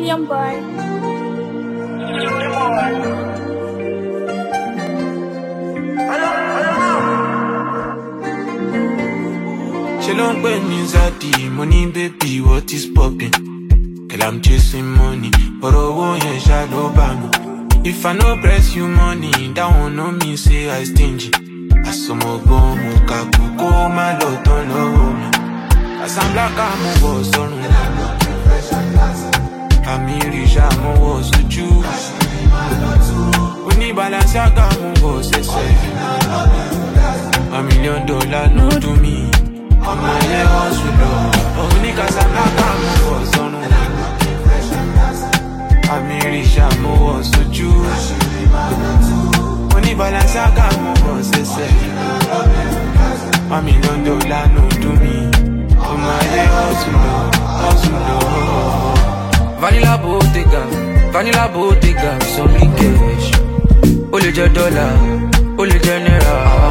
Young boy. She don't pay me Zati, money baby, what is poppin'? Girl, I'm chasing money, but I won't hear shadow banu. If I no press you money, that won't know me say I stingy. Asomo go muka kuko my lot on me. As I'm black, I'm a boss on me. I'm rich, I'm a boss with you. When you balance, I got my boss, $1 million no to me. I'm a hustle, oh, niggas, I'm black, I'm a boss on me. I'm rich, I'm a boss with you. When you balance, I got my boss, $1 million no to me. I'm a hustle. Vanilla Bottega, some cash. Only $1, only $1.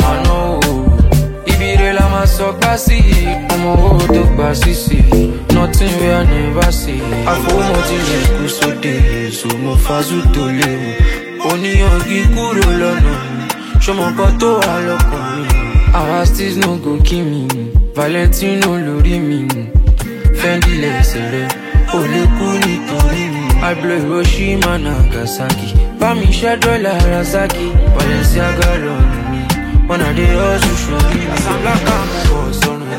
Ibire la ma so kasi, ọmọ owó tó gba sísì. Nothing we I never see. Àfọwọ́mọ ti lè kú sóde, èso mo fású tó léwu. Oníyanjú kúrò lọ́nà mi, ṣọmọ kan tó wà lọ́kàn mi. Our steez no go kill me, Valentino lórí mi. Fendi lẹ́sẹ̀ rẹ̀, ó lè kú nítorí mi. I blow Hiroshima, Nagasaki. Bá mi ṣẹ́dọ̀ Nagasaki, Balenciaga lọ́nà mi. When I dey hustle, show me. As I'm black, I'm a boss on me.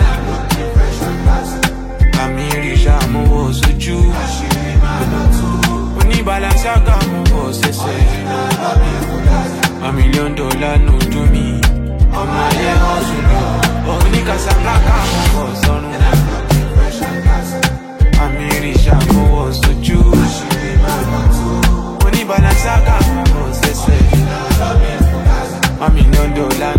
I'm rich, I'm a boss with you. When you balance, I got my boss, $1 million no to me. I'm a hustle, oh, niggas, I'm black, I'm a boss on me. I'm rich, I'm a boss with you. When you balance, I got my boss, $1 million